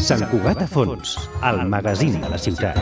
Sant Cugat a fons, el magazín de la ciutat.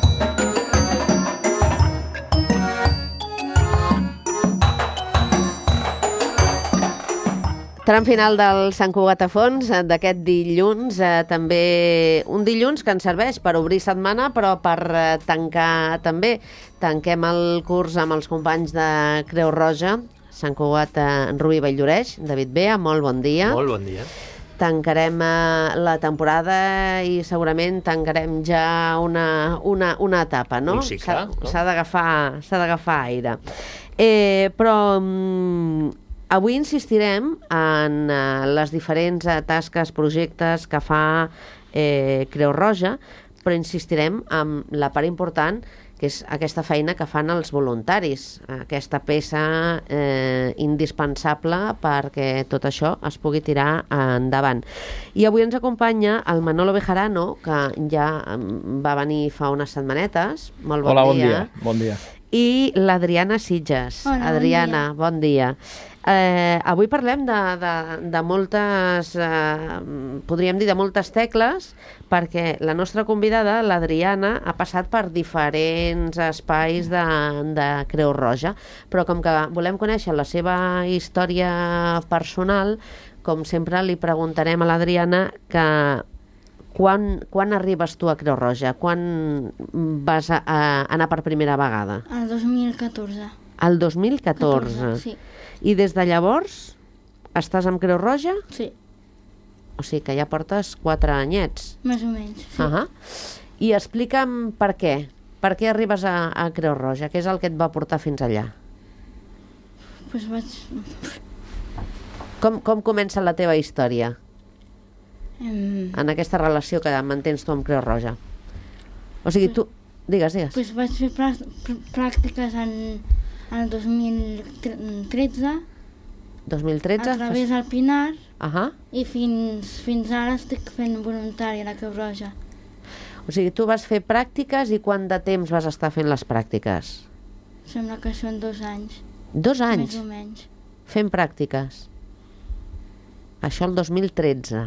Tram final del Sant Cugat a fons d'aquest dilluns, també un dilluns que ens serveix per obrir setmana, però per tancar també. Tanquem el curs amb els companys de Creu Roja, Sant Cugat en Rubí Valldoreix. David Bea, molt bon dia. Molt bon dia. Tancarem la temporada i segurament tancarem ja una etapa, no? Un cicle, no? S'ha d'agafar aire. Però avui insistirem en les diferents tasques, projectes que fa Creu Roja, però insistirem en la part important, que és aquesta feina que fan els voluntaris, aquesta peça indispensable perquè tot això es pugui tirar endavant. I avui ens acompanya el Manolo Bejarano, que ja va venir fa unes setmanetes. Molt bon dia. Hola, bon dia. Bon dia. I l'Adriana Sitges. Hola, Adriana, bon dia. Avui parlem de moltes, podríem dir de moltes tecles, perquè la nostra convidada, l'Adriana, ha passat per diferents espais de Creu Roja, però com que volem conèixer la seva història personal, com sempre li preguntarem a l'Adriana que quan arribes tu a Creu Roja? Quan vas anar per primera vegada? El 2014. El 2014? Sí. I des de llavors estàs amb Creu Roja? Sí. O sigui que ja portes 4 anyets. Més o menys, sí. I explica'm per què. Per què arribes a Creu Roja? Què és el que et va portar fins allà? Pues vaig... Com comença la teva història en aquesta relació que mantens tu amb Creu Roja? O sigui, tu... Digues. Pues vaig fer pràctiques en el 2013 2013? a través del Pinar I i fins ara estic fent voluntari a la Creu Roja. O sigui, tu vas fer pràctiques i quant de temps vas estar fent les pràctiques? Sembla que són 2 anys. 2 anys? Més o menys. Fent pràctiques. Això el 2013.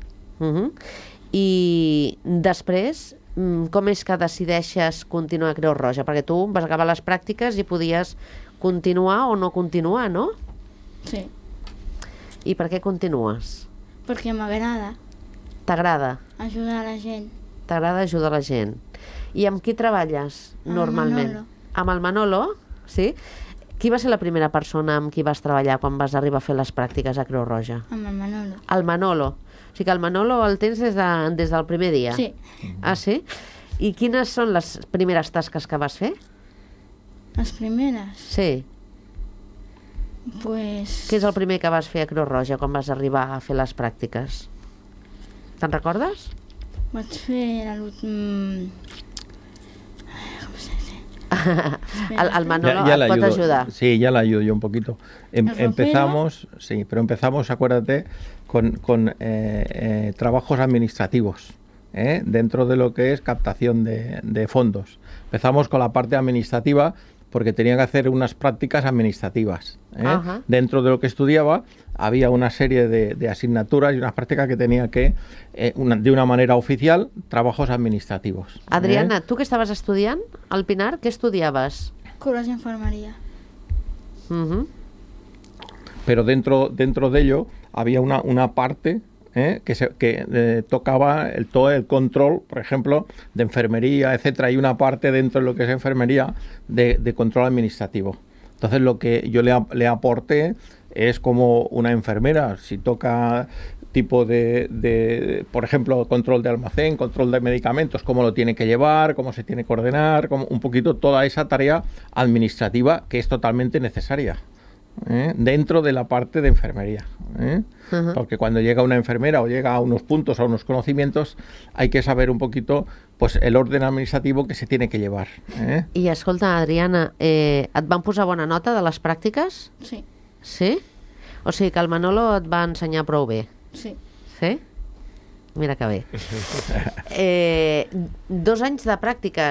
I després, com és que decideixes continuar a Creu Roja? Perquè tu vas acabar les pràctiques i podies continuar o no continuar, no? Sí. I per què continues? Perquè m'agrada. T'agrada? Ajudar la gent. T'agrada ajudar la gent. I amb qui treballes normalment? Manolo. Amb el Manolo? Sí? Qui va ser la primera persona amb qui vas treballar quan vas arribar a fer les pràctiques a Creu Roja? Amb el Manolo. El Manolo. O sigui que el Manolo el tens des del primer dia? Sí. Ah, sí? I quines són les primeres tasques que vas fer? Les primeres? Sí. Pues... Què és el primer que vas fer a Creu Roja quan vas arribar a fer les pràctiques? Te'n recordes? Vaig fer l'últim... El Manolo et pot ayudar. Sí, ya la ayudo yo un poquito. Empezamos, sí, pero empezamos, acuérdate, con trabajos administrativos, dentro de lo que es captación de fondos. Empezamos con la parte administrativa porque tenía que hacer unas prácticas administrativas. Dentro de lo que estudiaba había una serie de asignaturas y unas prácticas que tenía que, de una manera oficial, trabajos administrativos. Adriana, ¿tú qué estabas estudiant al Pinar? ¿Qué estudiabas? Cures d'enfermeria. Pero dentro de ello había una parte que tocaba todo el control, por ejemplo, de enfermería, etcétera. Hay una parte dentro de lo que es enfermería de control administrativo. Entonces lo que yo le aporté es como una enfermera, si toca tipo de, por ejemplo, control de almacén, control de medicamentos, cómo lo tiene que llevar, cómo se tiene que ordenar, como un poquito toda esa tarea administrativa que es totalmente necesaria. Dentro de la parte de enfermería, porque cuando llega una enfermera o llega a unos puntos, a unos conocimientos, hay que saber un poquito pues el orden administrativo que se tiene que llevar. I escolta, Adriana, et van posar bona nota de les pràctiques? Sí. Sí? O sigui que el Manolo et va ensenyar prou bé? Sí. Sí? Mira que bé. 2 anys de pràctiques.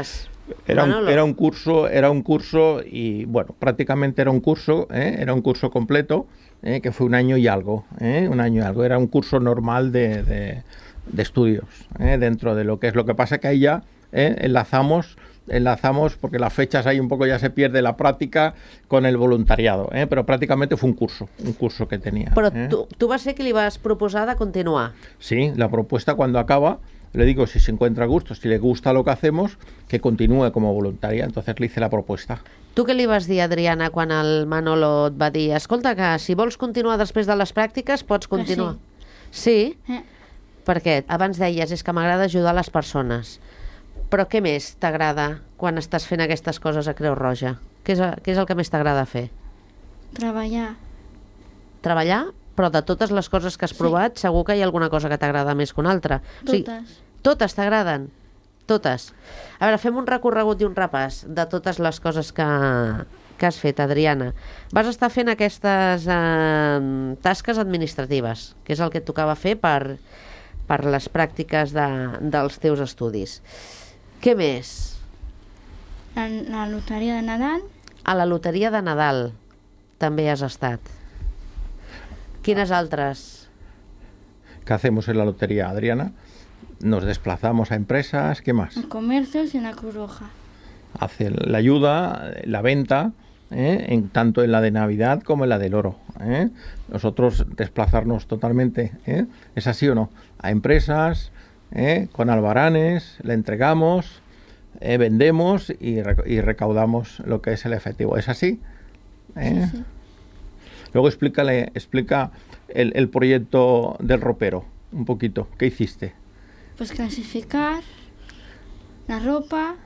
Manolo. Era un curso y, bueno, prácticamente era un curso completo, que fue un año y algo, un año y algo. Era un curso normal de estudios, dentro de lo que es. Lo que pasa que ahí ya enlazamos porque las fechas ahí un poco ya se pierde la práctica con el voluntariado, pero prácticamente fue un curso que tenía. Però tu vas ser que li vas proposar de continuar. Sí, la propuesta cuando acaba, le digo si se encuentra a gusto, si le gusta lo que hacemos, que continúe como voluntaria. Entonces le hice la propuesta. Tu què li vas dir, Adriana, quan el Manolo et va dir escolta, que si vols continuar després de les pràctiques, pots continuar? Sí? Perquè abans deies, és que m'agrada ajudar les persones. Però què més t'agrada quan estàs fent aquestes coses a Creu Roja? Què és el que més t'agrada fer? Treballar. Treballar? Però de totes les coses que has provat, segur que hi ha alguna cosa que t'agrada més que una altra. Totes. Totes t'agraden? Totes. A veure, fem un recorregut i un repàs de totes les coses que has fet, Adriana. Vas estar fent aquestes tasques administratives, que és el que et tocava fer per les pràctiques dels teus estudis. Què més? La loteria de Nadal. A la loteria de Nadal també has estat. Quines altres? ¿Qué hacemos en la lotería, Adriana? Nos desplazamos a empresas, ¿qué más? En comercios y en la Cruz Roja. Hace la ayuda, la venta, tanto en la de Navidad como en la del oro. Nosotros desplazarnos totalmente, ¿es así o no? A empresas, con albaranes, le entregamos, vendemos y recaudamos lo que es el efectivo. ¿Es así? Sí. Luego explica el proyecto del ropero, un poquito. ¿Qué hiciste? Pues clasificar la ropa,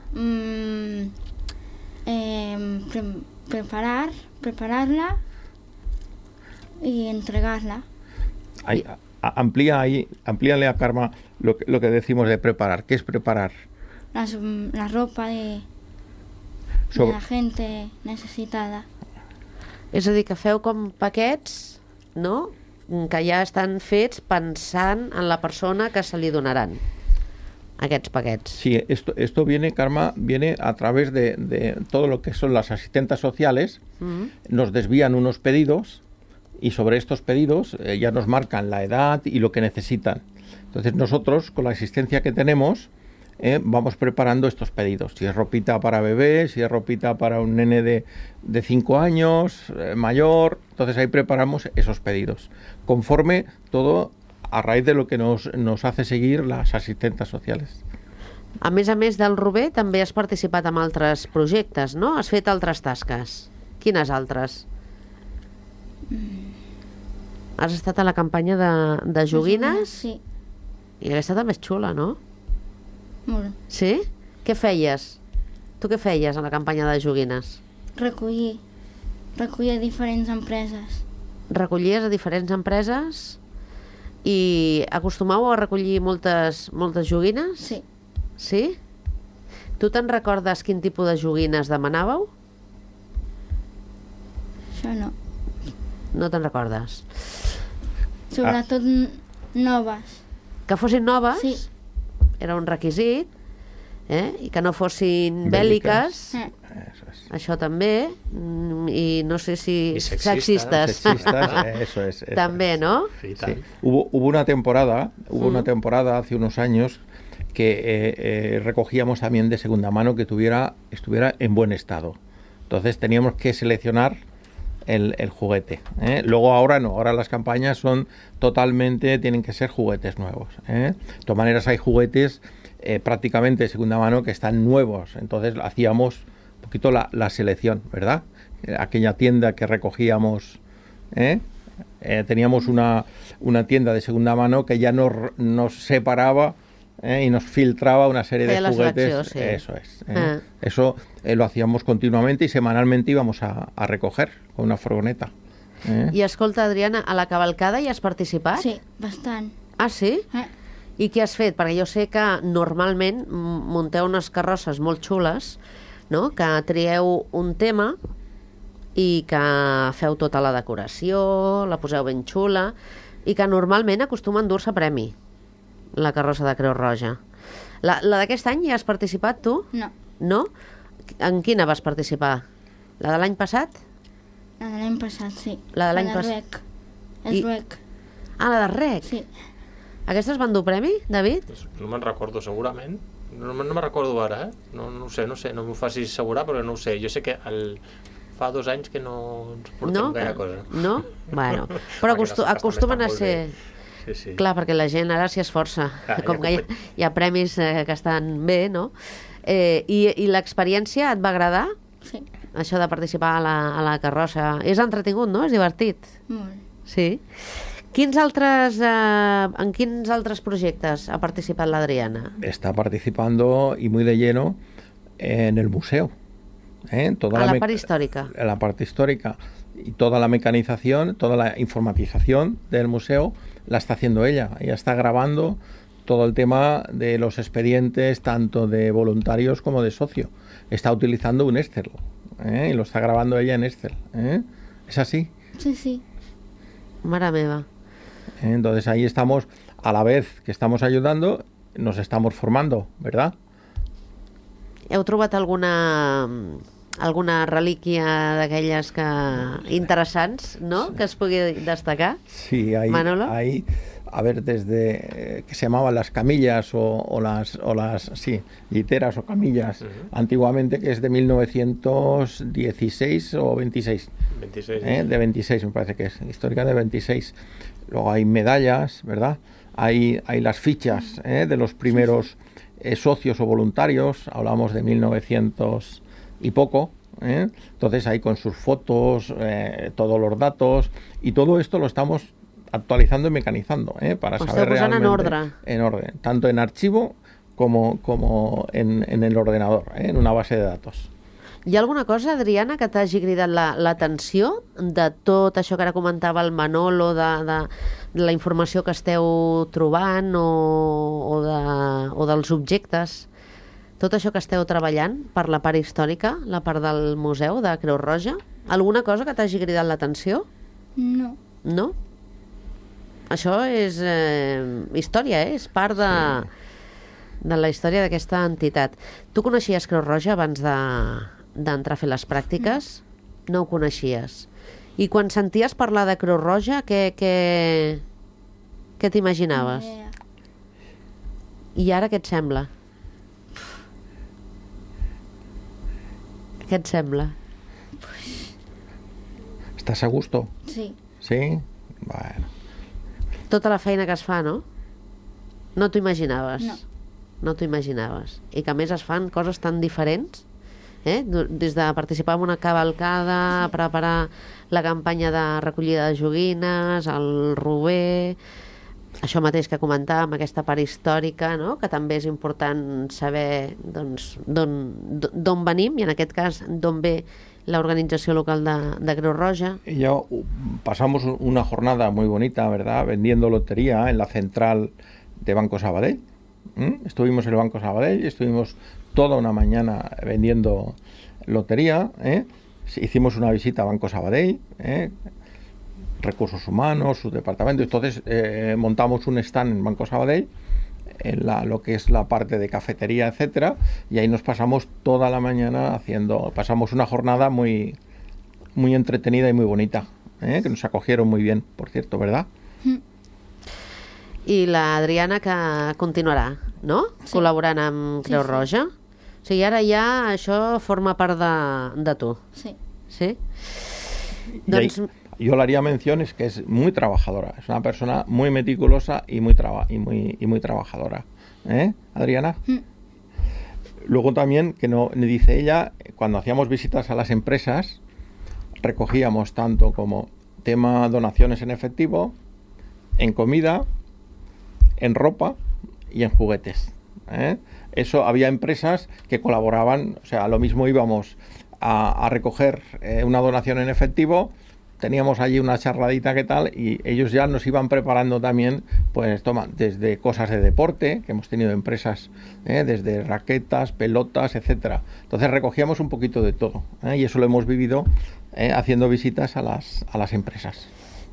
prepararla y entregarla. Amplíale a Carme lo que decimos de preparar. ¿Qué es preparar? La ropa de la gente necesitada. És a dir, que feu com paquets, no?, que ja estan fets pensant en la persona que se li donaran aquests paquets. Sí, esto viene, Carme, viene a través de todo lo que son las asistentes sociales. Nos desvían unos pedidos y sobre estos pedidos ya nos marcan la edad y lo que necesitan. Entonces nosotros, con la asistencia que tenemos, vamos preparando estos pedidos. Si es ropita para bebé, si es ropita para un nene de 5 años, mayor, entonces ahí preparamos esos pedidos. Conforme todo a raíz de lo que nos hace seguir las asistentes sociales. A més del Rober, també has participat en altres projectes, no? Has fet altres tasques. Quines altres? Has estat a la campanya de joguines? Sí. I aquesta també és xula, no? Molt. Sí? Què feies? Tu què feies a la campanya de joguines? Recollir a diferents empreses. Recollies a diferents empreses i acostumàveu a recollir moltes joguines? Sí. Sí? Tu te'n recordes quin tipus de joguines demanàveu? Això no. No te'n recordes? Sobretot noves. Que fossin noves? Sí. Era un requisit, i que no fossin bèl·liques. Eso es. Això també, i no sé si I sexistes. Sexistas, eso es. També, no? Sí, Sí. Hubo una temporada hace unos años que recogíamos también de segunda mano que estuviera en buen estado. Entonces teníamos que seleccionar el juguete. Luego ahora no, ahora las campañas son tienen que ser juguetes nuevos. De todas maneras hay juguetes prácticamente de segunda mano que están nuevos, entonces hacíamos un poquito la selección, ¿verdad? Aquella tienda que recogíamos, teníamos una tienda de segunda mano que ya nos separaba y nos filtraba una serie de juguetes. Sí. Eso es. Eso lo hacíamos continuamente y semanalmente íbamos a recoger con una furgoneta. I escolta, Adriana, a la cavalcada hi has participat? Sí, bastant. Ah, sí? I què has fet? Perquè jo sé que normalment munteu unes carrosses molt xules, no?, que trieu un tema i que feu tota la decoració, la poseu ben xula, i que normalment acostuma a endur-se premi, la carrossa de Creu Roja. La d'aquest any hi has participat, tu? No. No? En quina vas participar? La de l'any passat? La de l'any passat, sí. La de l'any La passat. de I- REC. Ah, la de REC. Sí. Aquestes van dur premi, David? Pues no me'n recordo, segurament. No me'n recordo ara, No ho sé, no m'ho facis assegurar, però no ho sé. Jo sé que fa 2 anys que no ens portem No? gaire cosa. No? Bueno, però Perquè les tasques acostumen a també estan ser... molt bé. Sí, sí. Clar, perquè la gent ara s'hi esforça. Clar, Com hi ha que hi ha premis que estan bé, no? I l'experiència et va agradar? Sí. Això de participar a la carrossa. És entretingut, no? És divertit. Molt. Sí. En quins altres projectes ha participat l'Adriana? Está participando y muy de lleno en el museo. Toda A la me- part històrica. en la parte histórica y toda la mecanización, toda la informatización del museo la está haciendo ella. Ella está grabando todo el tema de los expedientes, tanto de voluntarios como de socio. Está utilizando un Excel y lo está grabando ella en Excel. ¿Es así? Sí, sí. Mare meva. Entonces ahí estamos, a la vez que estamos ayudando, nos estamos formando, ¿verdad? Heu trobat alguna relíquia d'aquelles interessants, no? Que es pugui destacar? Sí, Manolo. hay, a ver, desde que se llamaban las camillas o las sí, literas o camillas antiguamente, que es de 1916 o 26. 26. De 26 me parece que es, histórica de 26. Luego hay medallas, ¿verdad? Hay las fichas de los primeros socios o voluntarios, hablamos de 1900 y poco. Entonces ahí con sus fotos, todos los datos, y todo esto lo estamos actualizando y mecanizando para Ho saber esteu posant en realmente ordre. en orden, tanto en archivo como en el ordenador, en una base de datos. Hi ha alguna cosa, Adriana, que t'hagi cridat l'atenció de tot això que ara comentava el Manolo, de la informació que esteu trobant o dels objectes? Tot això que esteu treballant per la part històrica, la part del museu de Creu Roja, alguna cosa que t'hagi cridat l'atenció? No. No? Això és història, és part de la història d'aquesta entitat. Tu coneixies Creu Roja abans d'entrar a fer les pràctiques? No ho coneixies. I quan senties parlar de Creu Roja, què t'imaginaves? Ni idea. I ara què et sembla? Què et sembla? ¿Estás a gusto? Sí. Sí. Bueno. Tota la feina que es fa, no? No t'ho imaginaves? No. No t'ho imaginaves. I que a més es fan coses tan diferents, des de participar en una cavalcada, preparar la campanya de recollida de joguines, el rober, això mateix que comentàvem, aquesta part històrica, no? Que també és important saber d'on venim, i en aquest cas d'on ve l'organització local de Creu Roja. Y ya pasamos una jornada muy bonita, ¿verdad? Vendiendo lotería en la central de Banco Sabadell. Estuvimos en el Banco Sabadell, estuvimos toda una mañana vendiendo lotería. Hicimos una visita a Banco Sabadell, Recursos Humanos, su departamento. Entonces montamos un stand en Banco Sabadell, en lo que es la parte de cafetería, etcétera, y ahí nos pasamos toda la mañana pasamos una jornada muy, muy entretenida y muy bonita, que nos acogieron muy bien, por cierto, ¿verdad? I l'Adriana, que continuarà, no? Sí. Col·laborant amb Creu Sí, sí. Roja. O sigui, ara ja això forma part de tu, Sí. sí? Y ahí, Doncs, yo le haría mención, es que es muy trabajadora, es una persona muy meticulosa y muy trabajadora. Adriana. Luego también, que no dice ella, cuando hacíamos visitas a las empresas, recogíamos tanto como tema donaciones en efectivo, en comida, en ropa y en juguetes. Eso, había empresas que colaboraban, o sea, lo mismo íbamos a recoger una donación en efectivo, teníamos allí una charladita que tal, y ellos ya nos iban preparando también, pues desde cosas de deporte, que hemos tenido empresas, desde raquetas, pelotas, etcétera. Entonces recogíamos un poquito de todo, y eso lo hemos vivido haciendo visitas a las empresas.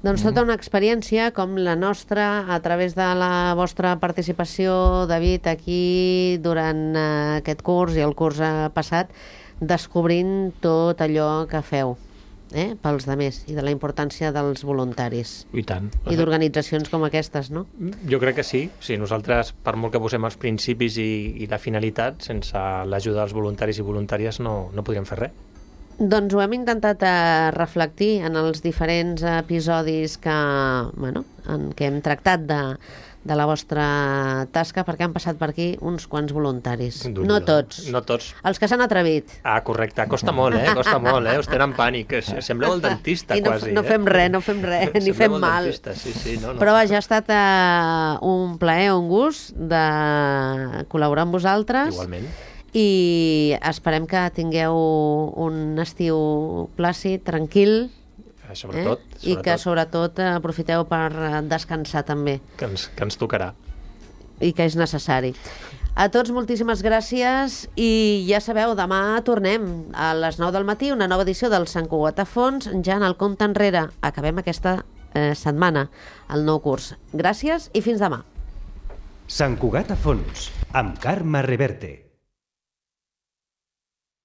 Doncs tota una experiència com la nostra, a través de la vostra participació, David, aquí durant aquest curs i el curs passat, descobrint tot allò que feu pels demés i de la importància dels voluntaris. I tant. I d'organitzacions com aquestes, no? Jo crec que sí. Nosaltres, per molt que posem els principis i la finalitat, sense l'ajuda dels voluntaris i voluntàries no podríem fer res. Doncs ho hem intentat reflectir en els diferents episodis que hem tractat de la vostra tasca, perquè han passat per aquí uns quants voluntaris. No tots. No tots. Els que s'han atrevit. Ah, correcte. Costa molt, Costa molt, Us tenen pànic. Sembleu el dentista, quasi. No fem res, ni fem mal. Sí, no. Però vaja, ha estat un plaer, un gust de col·laborar amb vosaltres. Igualment. I esperem que tingueu un estiu plàcid, tranquil, sobretot. I que sobretot aprofiteu per descansar també. Que ens tocarà. I que és necessari. A tots moltíssimes gràcies i ja sabeu, demà tornem a les 9 del matí, una nova edició del Sant Cugat a Fons, ja en el compte enrere. Acabem aquesta setmana, el nou curs. Gràcies i fins demà. Sant Cugat a Fons, amb Carme Reverte.